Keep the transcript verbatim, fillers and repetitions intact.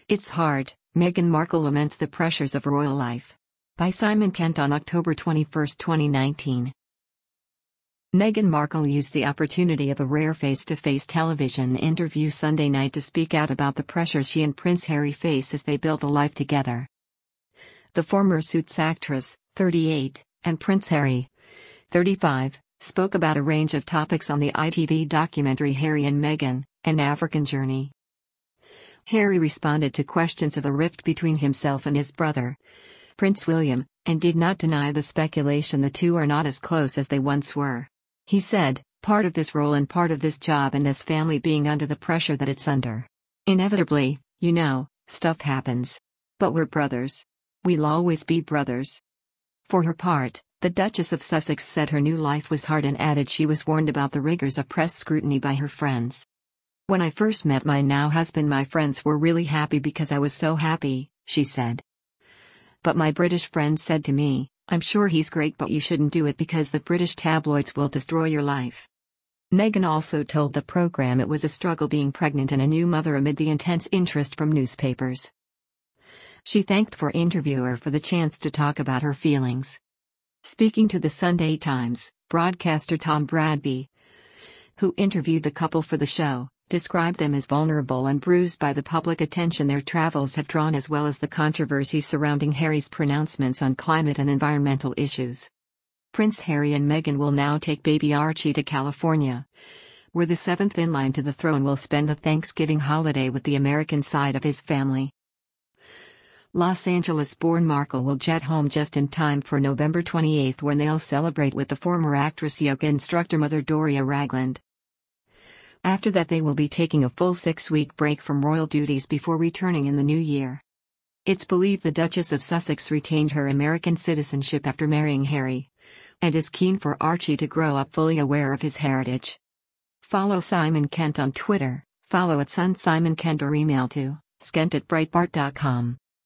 It's hard, Meghan Markle laments the pressures of royal life. By Simon Kent on October twenty-first, twenty nineteen. Meghan Markle used the opportunity of a rare face-to-face television interview Sunday night to speak out about the pressures she and Prince Harry face as they build a life together. The former Suits actress, thirty-eight, and Prince Harry, thirty-five, spoke about a range of topics on the I T V documentary Harry and Meghan, An African Journey. Harry responded to questions of a rift between himself and his brother, Prince William, and did not deny the speculation the two are not as close as they once were. He said, "Part of this role and part of this job and this family being under the pressure that it's under. Inevitably, you know, stuff happens. But we're brothers. We'll always be brothers." For her part, the Duchess of Sussex said her new life was hard and added she was warned about the rigors of press scrutiny by her friends. "When I first met my now husband, my friends were really happy because I was so happy," she said. "But my British friends said to me, 'I'm sure he's great, but you shouldn't do it because the British tabloids will destroy your life.'" Meghan also told the program it was a struggle being pregnant and a new mother amid the intense interest from newspapers. She thanked for interviewer for the chance to talk about her feelings. Speaking to the Sunday Times, broadcaster Tom Bradby, who interviewed the couple for the show, described them as vulnerable and bruised by the public attention their travels have drawn, as well as the controversy surrounding Harry's pronouncements on climate and environmental issues. Prince Harry and Meghan will now take baby Archie to California, where the seventh in line to the throne will spend the Thanksgiving holiday with the American side of his family. Los Angeles-born Markle will jet home just in time for November twenty-eighth, when they'll celebrate with the former actress yoga instructor mother Doria Ragland. After that, they will be taking a full six-week break from royal duties before returning in the new year. It's believed the Duchess of Sussex retained her American citizenship after marrying Harry, and is keen for Archie to grow up fully aware of his heritage. Follow Simon Kent on Twitter, follow at Son Simon Kent, or email to skent at breitbart dot com.